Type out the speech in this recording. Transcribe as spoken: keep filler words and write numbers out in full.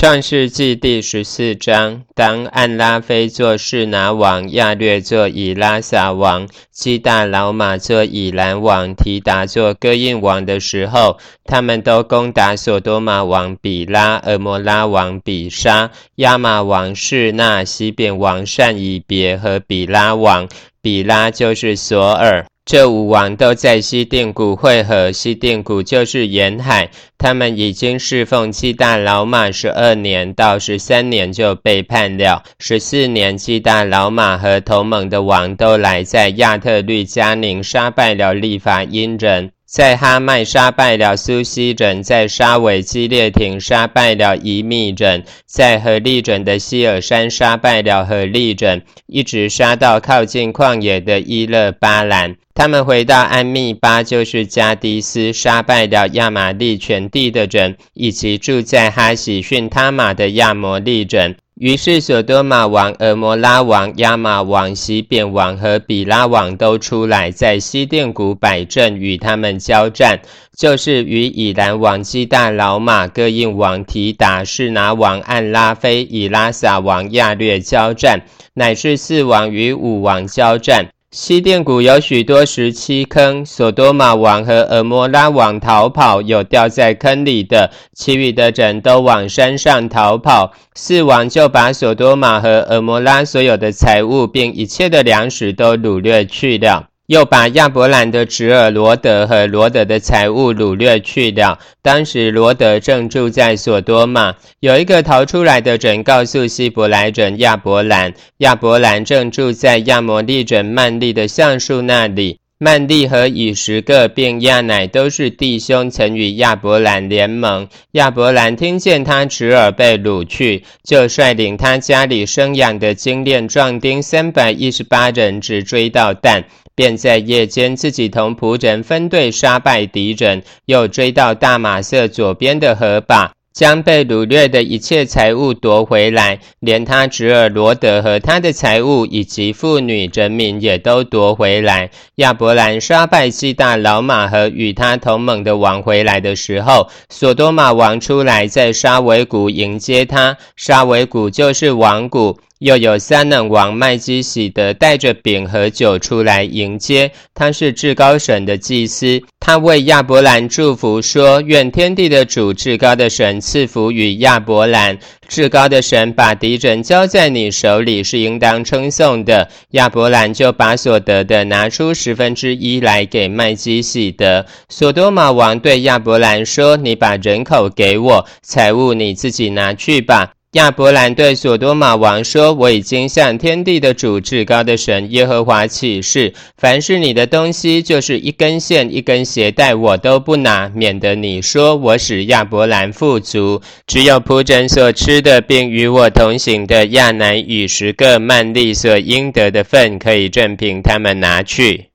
创世纪第十四章，当暗拉非做示拿王，亚略做以拉撒王，基大老马做以兰王，提达做哥印王的时候，他们都攻打所多玛王比拉、俄摩拉王比沙、亚玛王示那、西扁王善以别和比拉王。比拉就是索尔。这五王都在西定谷会合，西定谷就是沿海。他们已经侍奉基大老马十二年，到十三年就背叛了。十四年，基大老马和同盟的王都来在亚特律加宁杀败了利法因人，在哈麦杀败了苏西人，在沙韦基列亭杀败了以密人，在何利人的希尔山杀败了何利人，一直杀到靠近旷野的伊勒巴兰。他们回到安密巴，就是加迪斯，杀败了亚玛利全地的人，以及住在哈喜逊他玛的亚摩利人。于是所多玛王、俄摩拉王、亚玛王、西扁王和比拉王都出来，在西定谷摆阵与他们交战，就是与以兰王基大老马、哥印王提达、示拿王暗拉非、以拉撒王亚略交战，乃是四王与五王交战。西定谷有许多石漆坑，所多玛王和俄摩拉王逃跑，有掉在坑里的，其余的人都往山上逃跑。四王就把所多玛和俄摩拉所有的财物并一切的粮食都掳掠去了，又把亚伯兰的侄儿罗德和罗德的财物掳掠去了。当时罗德正住在所多玛，有一个逃出来的人告诉希伯来人亚伯兰，亚伯兰正住在亚摩利人曼利的橡树那里。曼利和以十个并亚乃都是弟兄，曾与亚伯兰联盟。亚伯兰听见他侄儿被掳去，就率领他家里生养的精炼壮丁三百一十八人，直追到但，便在夜间自己同仆人分队杀败敌人，又追到大马色左边的河坝，将被掳掠的一切财物夺回来，连他侄儿罗德和他的财物以及妇女人民也都夺回来。亚伯兰杀败基大老马和与他同盟的王回来的时候，所多玛王出来在沙维谷迎接他，沙维谷就是王谷。又有撒冷王麦基洗德带着饼和酒出来迎接，他是至高神的祭司。他为亚伯兰祝福说，愿天地的主至高的神赐福与亚伯兰，至高的神把敌人交在你手里是应当称颂的。亚伯兰就把所得的拿出十分之一来给麦基洗德。所多玛王对亚伯兰说，你把人口给我，财物你自己拿去吧。亚伯兰对所多玛王说，我已经向天地的主至高的神耶和华起誓，凡是你的东西，就是一根线一根鞋带我都不拿，免得你说我使亚伯兰富足。只有仆人所吃的并与我同行的亚乃与十个曼利所应得的份，可以任凭他们拿去。